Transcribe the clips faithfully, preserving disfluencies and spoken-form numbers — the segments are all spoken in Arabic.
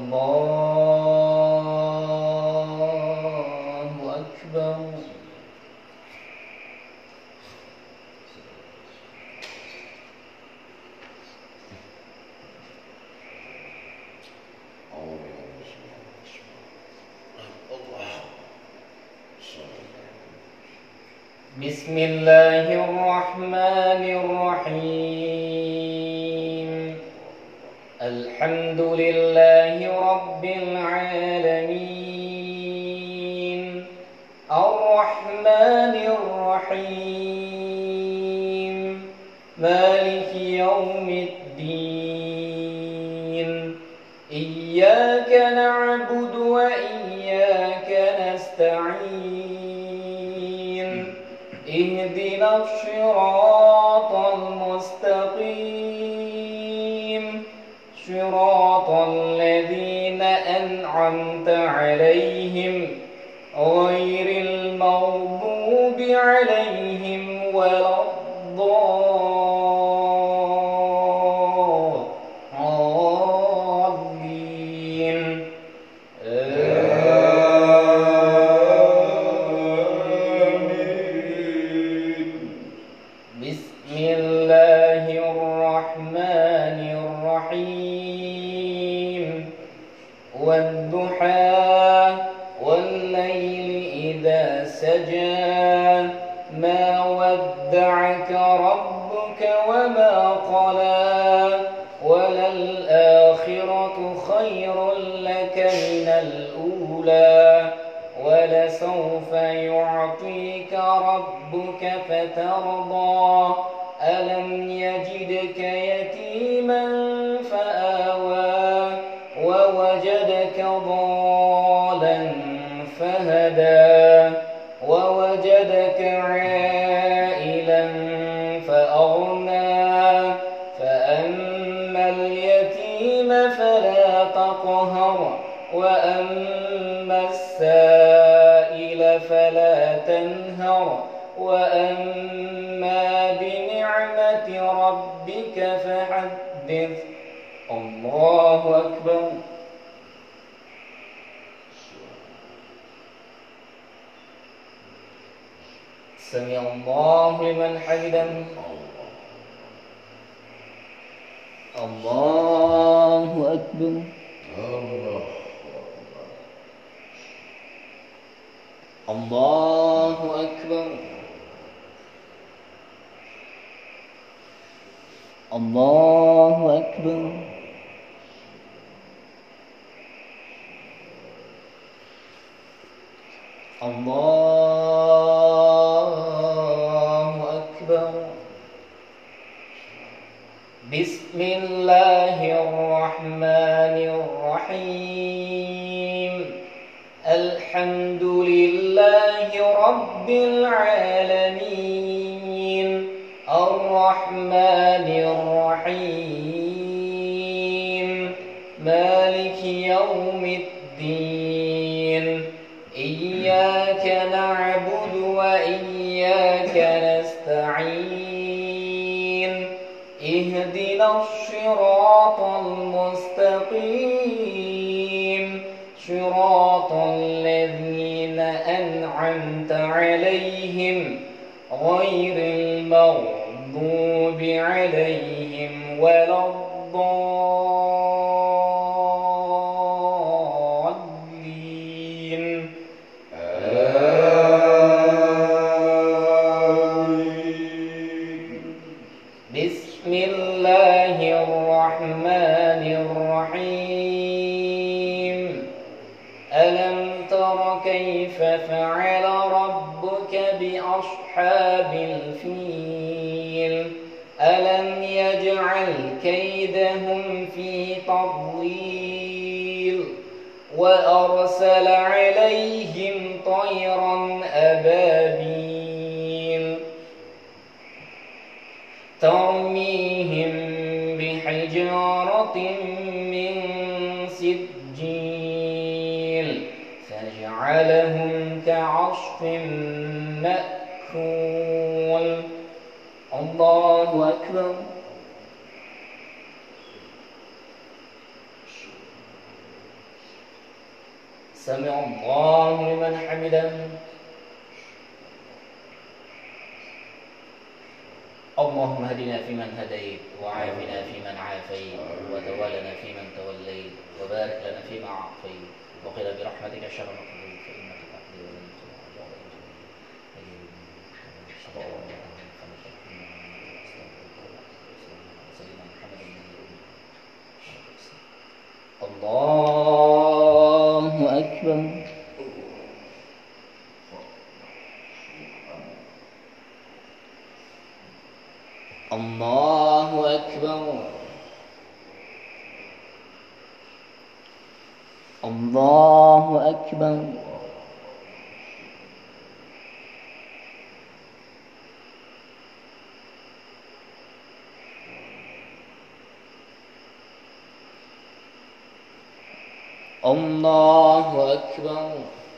الله أكبر. بسم الله الرحمن الرحيم. الحمد لله رب العالمين الرحمن الرحيم مالك يوم الدين إياك نعبد وإياك نستعين اهدنا الصراط المستقيم صراط الذين أنعمت عليهم غير المغضوب عليهم ولا الضالين. آمين. بسم الله الرحمن الرحيم والضحى والليل إذا سجى ما ودعك ربك وما قلى وللآخرة خير لك من الأولى ولسوف يعطيك ربك فترضى ألم يجدك يتيما فآوى ووجدك ضالا فهدى ووجدك عائلا فأغنى فأما اليتيم فلا تقهر وأما السائل فلا تنهر وأما بنعمة ربك فحدث. الله أكبر. سمع الله لمن حمده. الله أكبر. الله أكبر. الله أكبر. الله أكبر. بسم الله الرحمن الرحيم الحمد لله رب العالمين الرحمن الرحيم مالك يوم الدين إياك نعبد وإياك نستعين اهدنا الصراط المستقيم صراط الذين أنعمت عليهم غير المغضوب عليهم ولا الضالين. آمين. بسم الله الرحمن الرحيم ألم تر كيف فعل ربك بأصحاب الفيل ألم يجعل كيدهم في تضليل وأرسل عليهم طيرا أبابيل ترميهم بحجارة من سجيل فجعلهم كعصف مأكول. الله أكبر. سمع الله لمن حمده اللهم اهدنا فيمن هديت وعافنا فيمن عافيت وتولنا فيمن توليت وبارك لنا فيما أعطيت وقنا برحمتك شر ما قضيت فإنك تقضي ولا يقضى الله أكبر. الله أكبر. الله أكبر. الله أكبر.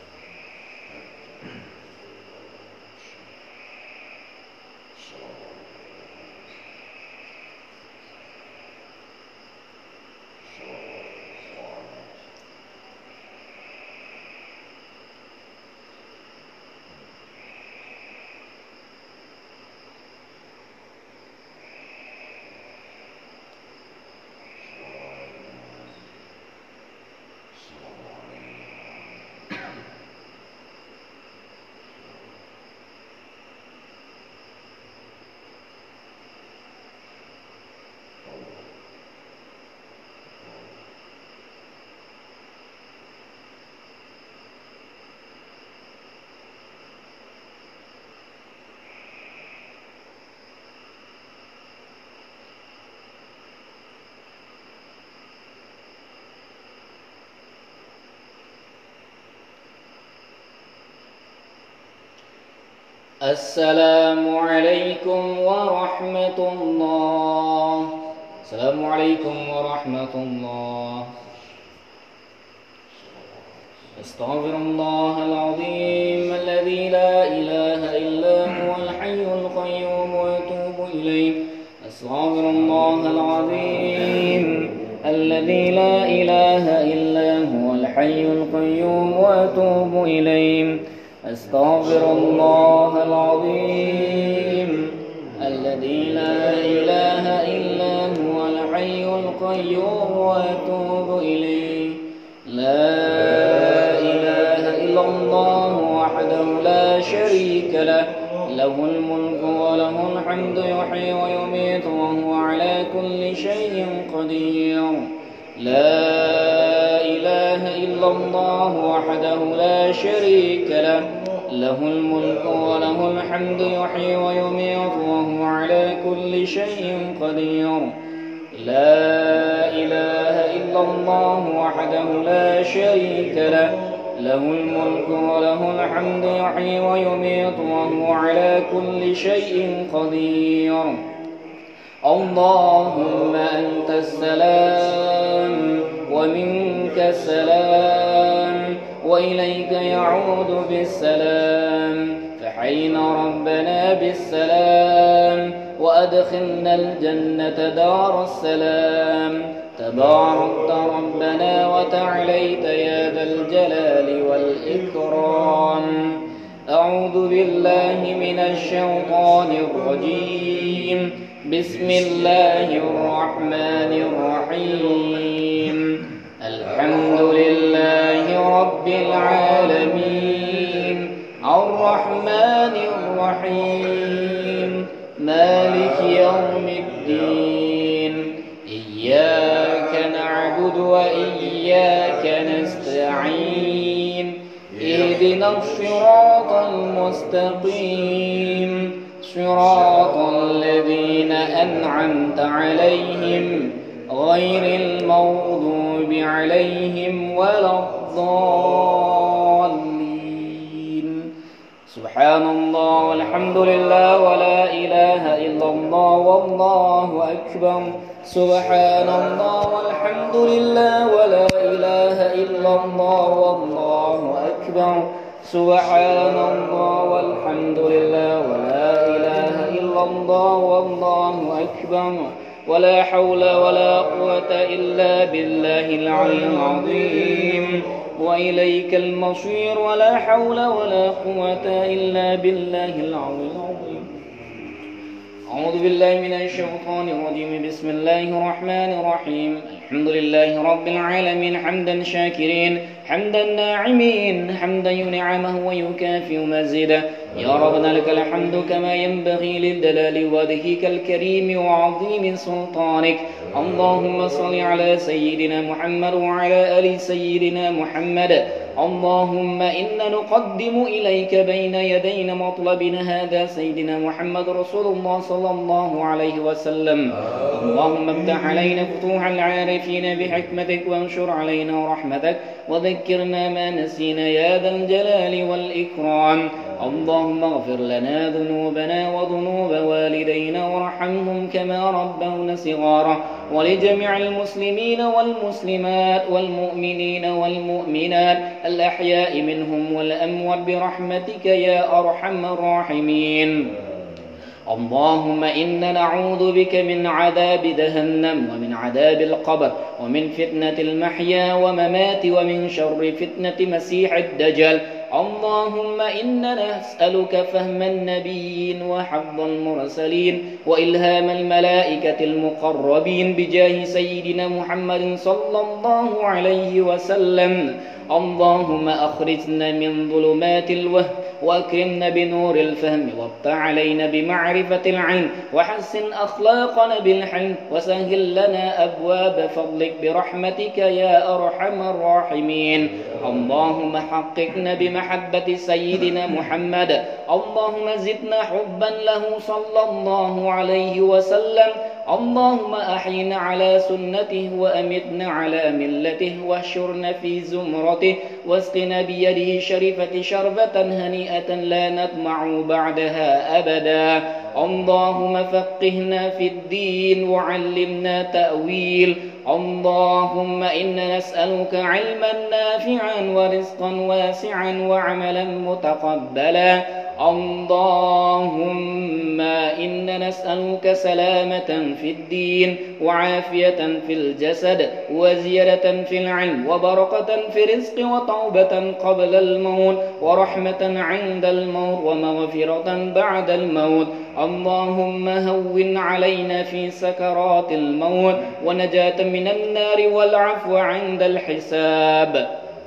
السلام عليكم ورحمة الله. السلام عليكم ورحمة الله. أستغفر الله العظيم الذي لا إله إلا هو الحي القيوم وأتوب إليه. أستغفر الله العظيم الذي لا إله إلا هو الحي القيوم وأتوب إليه. أستغفر الله العظيم الذي لا إله إلا هو الحي القيوم وأتوب إليه. لا إله إلا الله وحده لا شريك له له الملك وله الحمد يحيي ويميت وهو على كل شيء قدير. لا إله إلا الله وحده لا شريك له له الملك وله الحمد يحيي ويميت وهو على كل شيء قدير. لا إله إلا الله وحده لا شريك له له الملك وله الحمد يحيي ويميت وهو على كل شيء قدير. اللهم أنت السلام ومنك السلام وإليك يعود بالسلام. فحينا ربنا بالسلام وأدخلنا الجنة دار السلام. تباركت ربنا وتعاليت يا ذا الجلال والإكرام. أعوذ بالله من الشيطان الرجيم. بسم الله الرحمن الرحيم. الحمد لله رب العالمين الرحمن الرحيم مالك يوم الدين. إياك نعبد وإياك نستعين. اهدنا الصراط المستقيم صراط الذين أنعمت عليهم غير المغضوب عليهم ولا الضالين. سبحان الله والحمد لله ولا إله إلا الله والله أكبر. سبحان الله والحمد لله ولا إله إلا الله والله أكبر. سبحان الله والحمد لله ولا إله إلا الله والله أكبر. ولا حول ولا قوة إلا بالله العلي العظيم. وإليك المصير ولا حول ولا قوة إلا بالله العلي العظيم. أعوذ بالله من الشيطان الرجيم. بسم الله الرحمن الرحيم. الحمد لله رب العالمين حمدا شاكرين حمدا ناعمين حمدا ينعمه ويكافئ مزيدا. يا ربنا لك الحمد كما ينبغي للجلال وجهك الكريم وعظيم سلطانك. اللهم صل على سيدنا محمد وعلى آل سيدنا محمد. اللهم إنا نقدم إليك بين يدينا مطلبنا هذا سيدنا محمد رسول الله صلى الله عليه وسلم. اللهم افتح علينا فتوح العارفين بحكمتك وانشر علينا رحمتك وذكرنا ما نسينا يا ذا الجلال والإكرام. اللهم اغفر لنا ذنوبنا وذنوب والدينا وارحمهم كما ربونا صغارا، ولجميع المسلمين والمسلمات والمؤمنين والمؤمنات الأحياء منهم والأموات برحمتك يا أرحم الراحمين. اللهم إنا نعوذ بك من عذاب جهنم ومن عذاب القبر ومن فتنة المحيا وممات ومن شر فتنة مسيح الدجال. اللهم إنا نسألك فهم النبيين وحفظ المرسلين وإلهام الملائكة المقربين بجاه سيدنا محمد صلى الله عليه وسلم. اللهم أخرجنا من ظلمات الوهم وأكرمنا بنور الفهم وافتح علينا بمعرفة العلم وحسن أخلاقنا بالحلم وسهل لنا أبواب فضلك برحمتك يا أرحم الراحمين. اللهم حققنا بمحبة سيدنا محمد. اللهم زدنا حبا له صلى الله عليه وسلم. اللهم أحينا على سنته وأمتنا على ملته واحشرنا في زمرته واسقنا بيده الشريفة شربة هنيئة لا نطمع بعدها أبدا. اللهم فقهنا في الدين وعلمنا تأويل. اللهم إنا نسألك علما نافعا ورزقا واسعا وعملا متقبلا. اللهم إنا نسألك سلامة في الدين وعافية في الجسد وزيادة في العلم وبركة في الرزق وتوبة قبل الموت ورحمة عند الموت ومغفرة بعد الموت. اللهم هون علينا في سكرات الموت ونجاة من النار والعفو عند الحساب.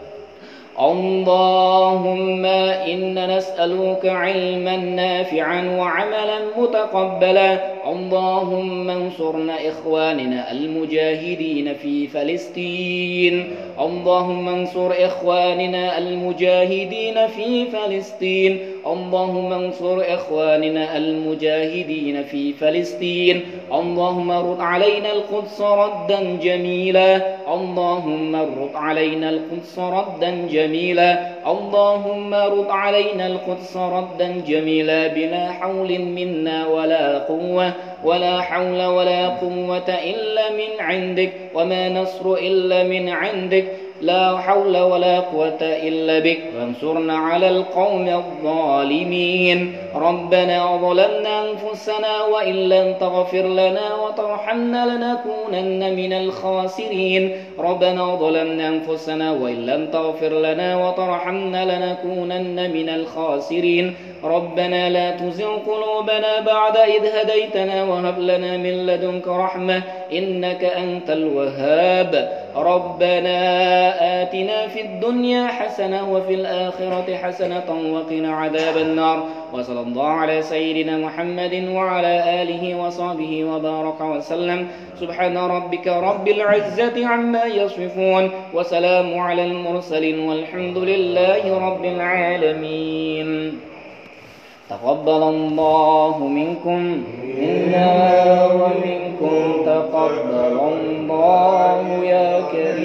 اللهم إنا نسألك علما نافعا وعملا متقبلا. اللهم انصرنا إخواننا المجاهدين في فلسطين. اللهم انصر إخواننا المجاهدين في فلسطين. اللهم انصر إخواننا المجاهدين في فلسطين. اللهم رد علينا القدس ردا جميلا. اللهم رد علينا القدس ردا جميلا. اللهم رد علينا القدس ردا جميلا بلا حول منا ولا قوة ولا حول ولا قوة إلا من عندك وما نصر إلا من عندك. لا حول ولا قوة إلا بك وانصرنا على القوم الظالمين. ربنا ظلمنا أنفسنا وإن لم تغفر لنا وترحمنا لنكونن من الخاسرين. ربنا ظلمنا أنفسنا وإن لم تغفر لنا وترحمنا لنكونن من الخاسرين. ربنا لا تزغ قلوبنا بعد إذ هديتنا وهب لنا من لدنك رحمة إنك أنت الوهاب. ربنا آتنا في الدنيا حسنة وفي الآخرة حسنة وقنا عذاب النار. وصلى الله على سيدنا محمد وعلى آله وصحبه وبارك وسلم. سبحان ربك رب العزة عما يصفون وسلام على المرسلين والحمد لله رب العالمين. تقبل الله منكم منا ومنكم تقبل الله يا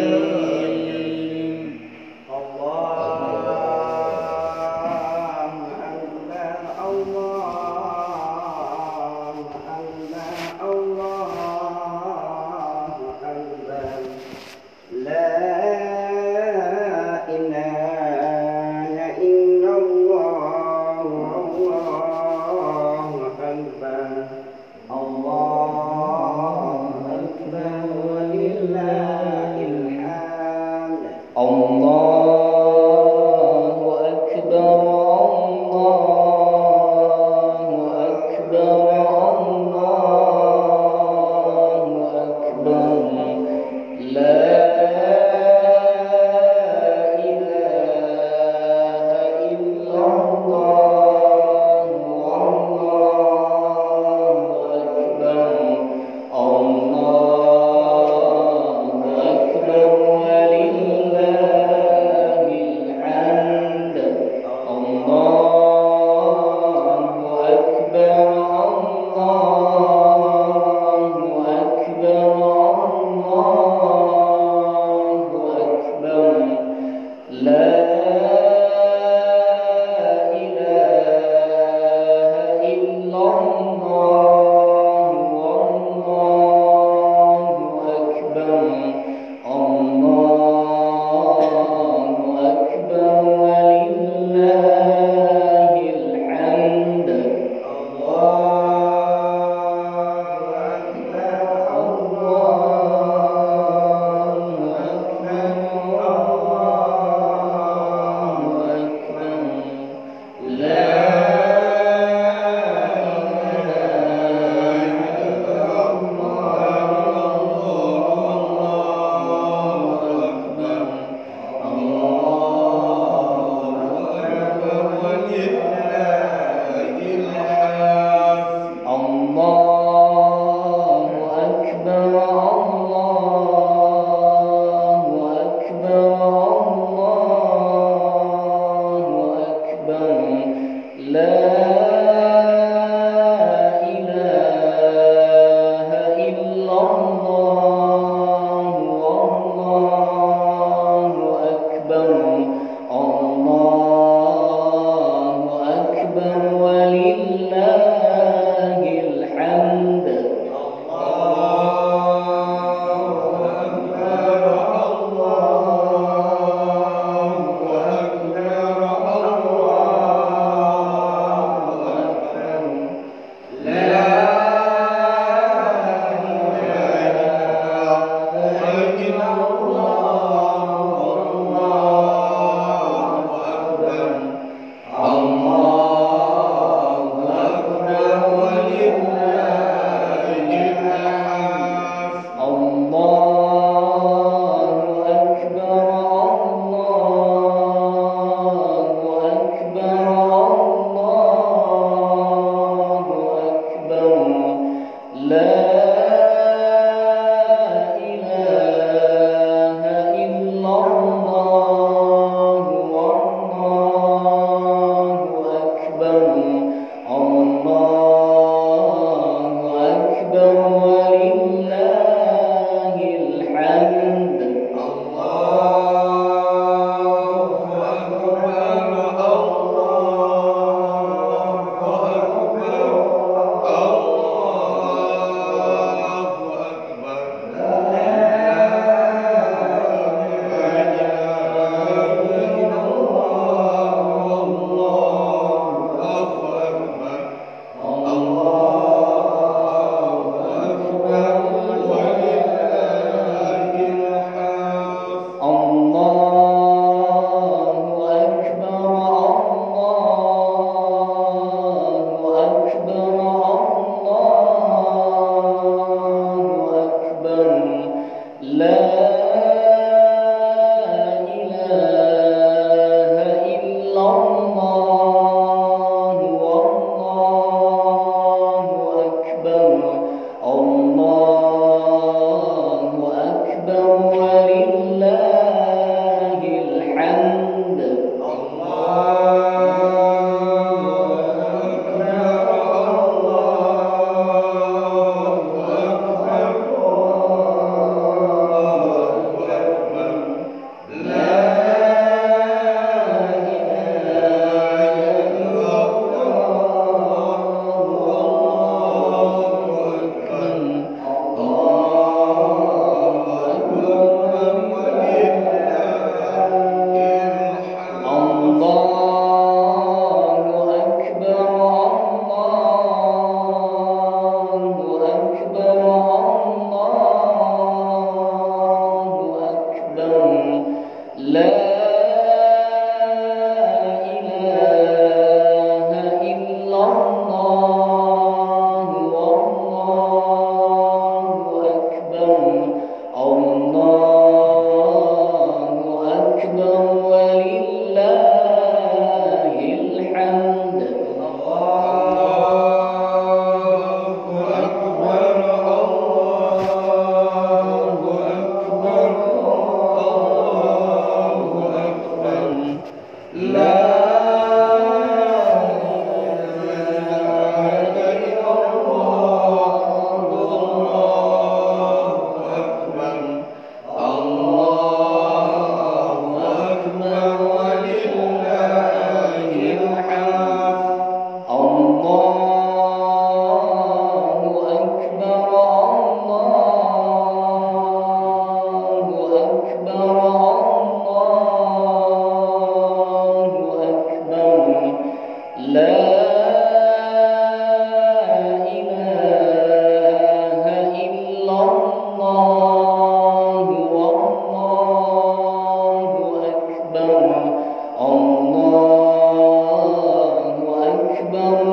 كريم. الله أكبر الله أكبر الله أكبر. لا إله إلا الله. الله أكبر الله أكبر ولله الحمد.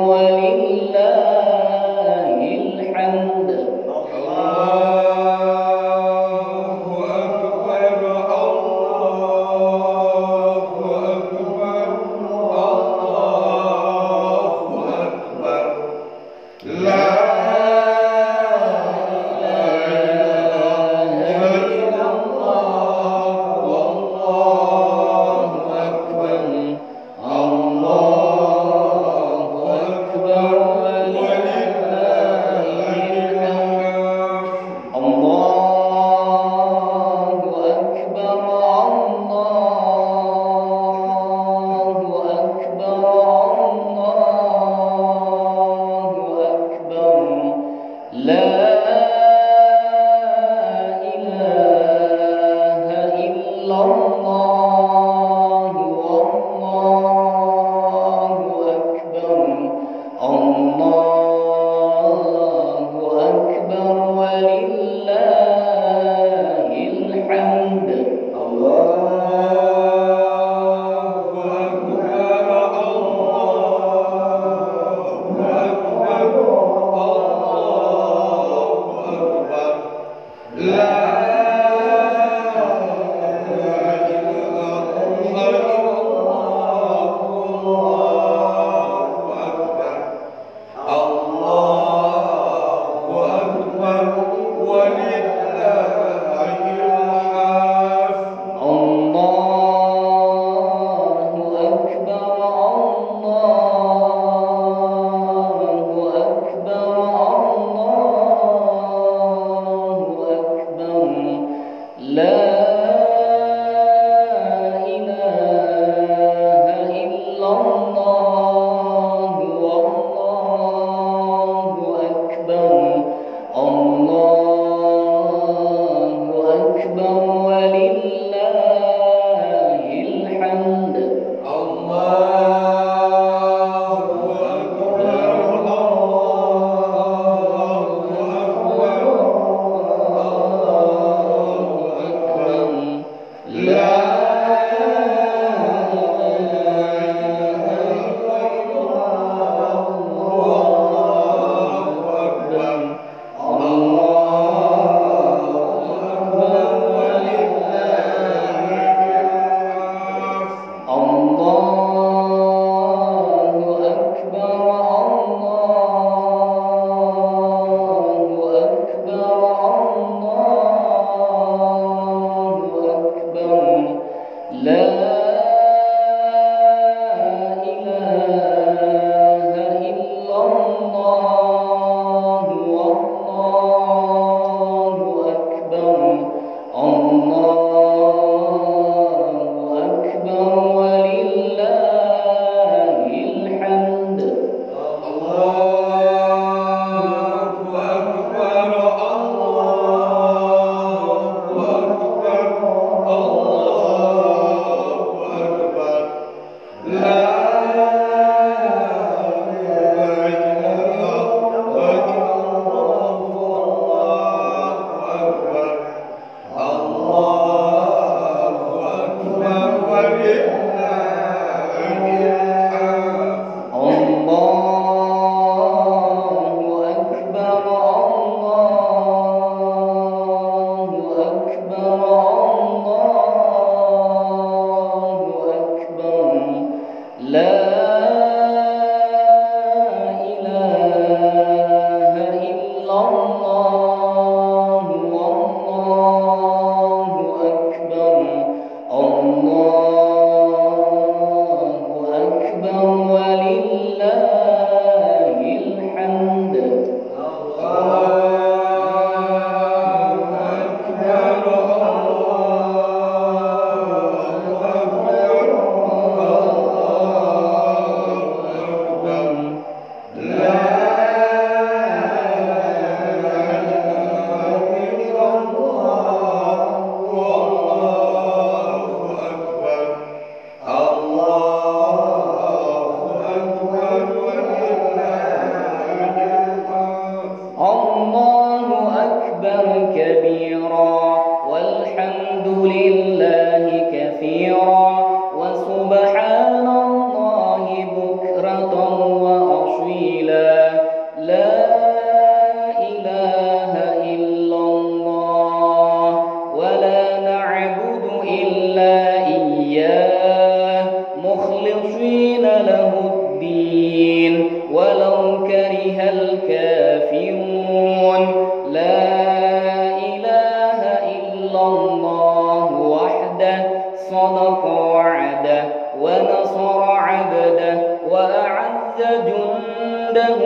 ولله الحمد. Oh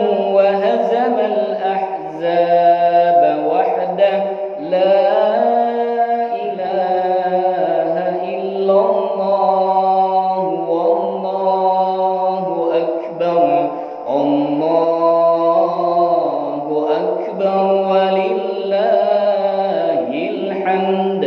وهزم الأحزاب وحده لا إله إلا الله والله أكبر الله أكبر ولله الحمد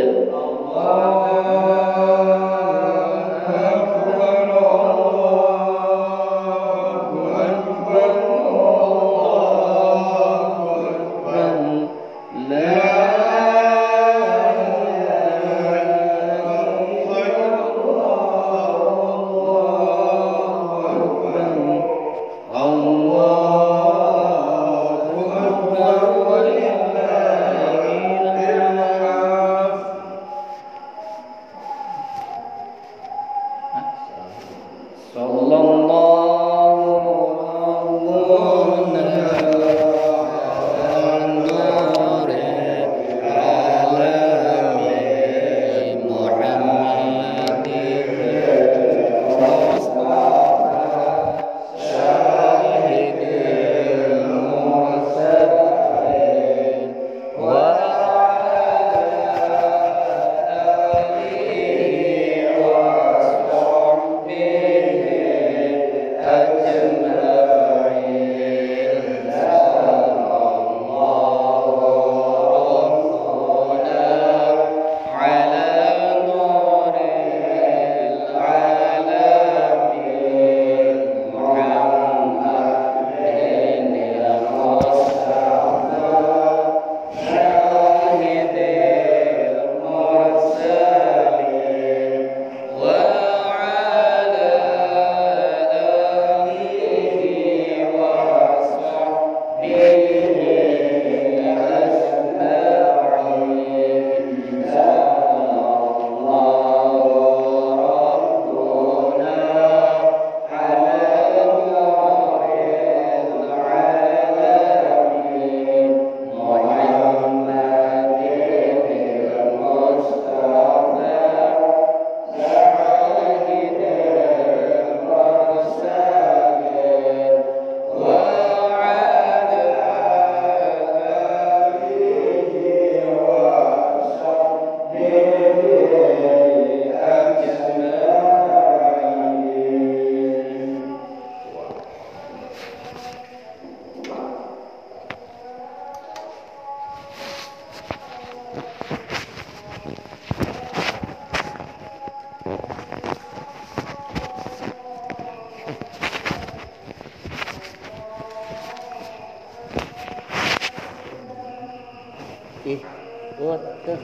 Eh, what the?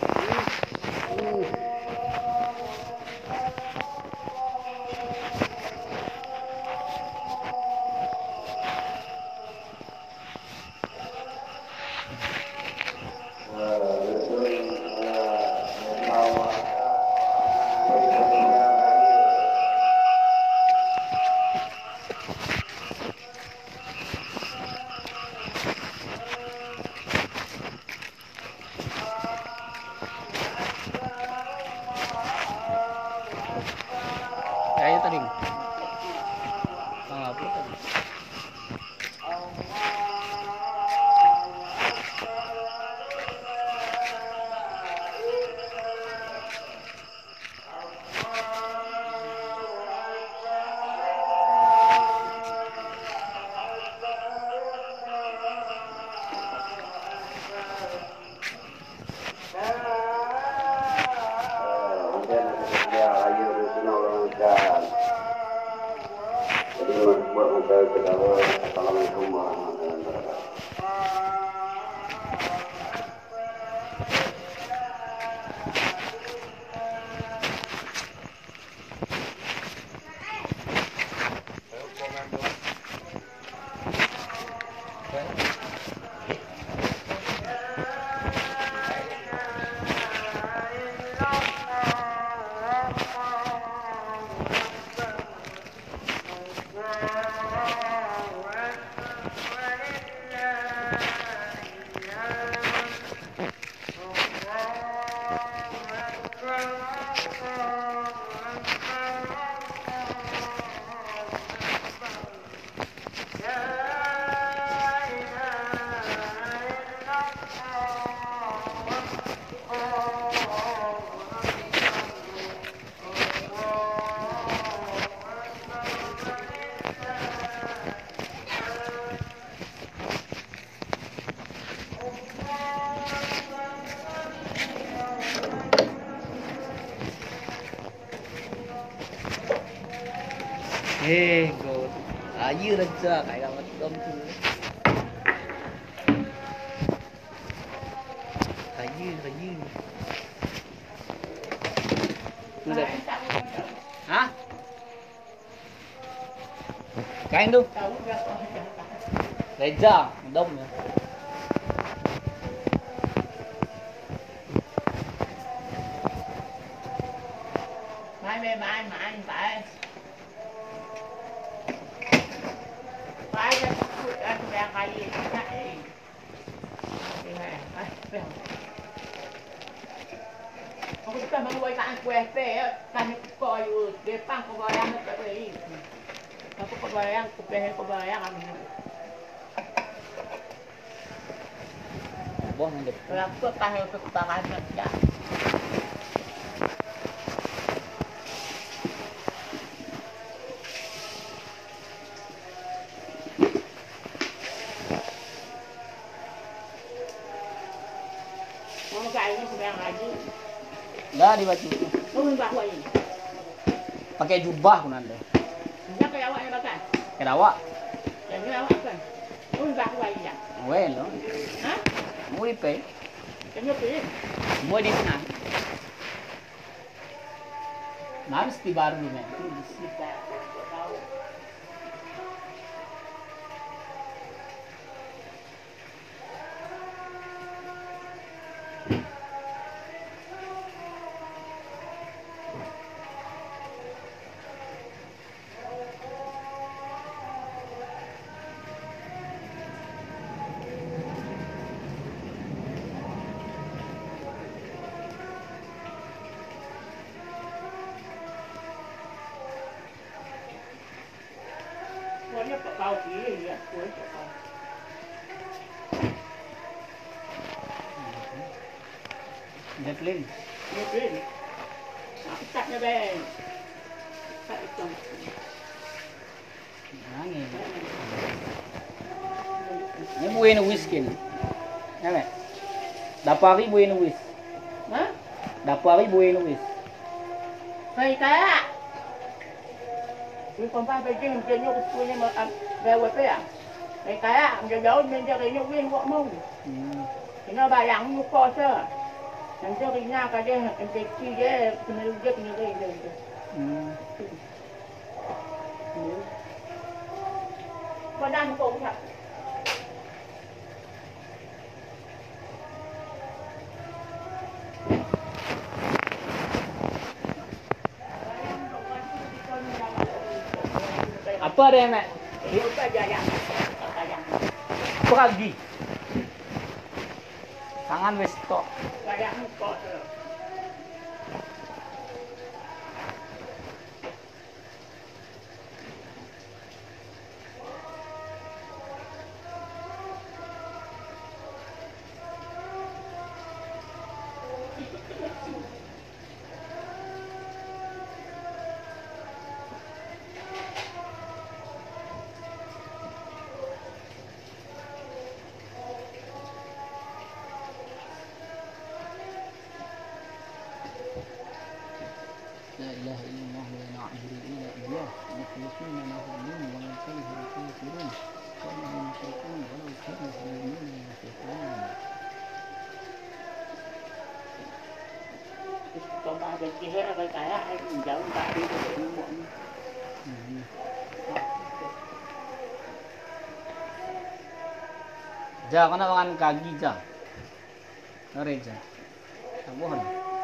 Kaya tadi. Ah, apa tadi? Assalamualaikum warahmatullahi wabarakatuh. Yeah. Kaya raja kayak macam tu. Kaya kaya. Udah. Hah? Kain tu. Raja, dom ya. Mai về mai mà anh phải phải cho anh ra cái gì cái gì này phải phải không có cái mà quay bạn quẹt về cái coiอยู่เดี๋ยวปั้งก็ว่ายังไม่ไปอีกแล้วก็ว่ายังก็ไปให้ก็ว่ายัง Boh nang dep. แล้วก็ไปให้ก็ไปกันจ้ะmau cái ini sudah ngaji. Dah di baju. Mau minta apa ini? Pakai jubah pun anda. Nak kayak awak yang pakai? Kayak awak. Yang ni awak kan? Mau minta apa ini ya? Well, no. Hah? Mau dipe. Yang ni Mau di sana. Nams di baru ni. kita tahu. Pokoknya kau pilih ya, kau kau. Zeppelin. Dia pilih. Aku taknya ben. Tak itu. Angin. Ni buena whisky ni. Apa? Dapari buena whis. Hah? Dapari buena whis. Phải cả. Vì còn ba phải chơi chơi nhau chơi nhưng mà về quê phải à? Phải cả, giờ đó mình chơi cái nhau viên gõ mông. Thì nó bài ăn như co sơ. Làm cho cái nhà cái đây em cái chi đấy mình giấc như vậy rồi. Con đang cũng thật. Apa dia nak? Kita jalan. Jalan. Pergi. Tangan wis tok. Jalan kok. لا إله إلا الله ولا نعبد إلا إياه مخلصين له الدين ومن كره الكافرون قال المشركون ولو كانوا المؤمنون ينفقون. Còn ba cái kia hết cái cái ai cũng giấu ba đi được những bọn. Ja kana makan kaki ja. Ore ja. Sabuhan.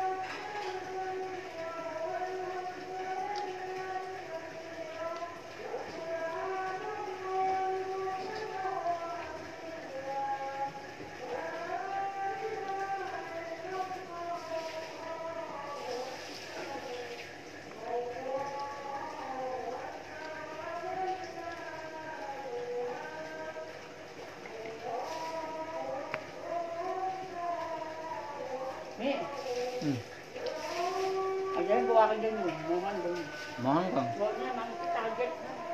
Ni. Hmm. Aja gua akan jadi mohon dong. Mohon kang. Pokoknya memang target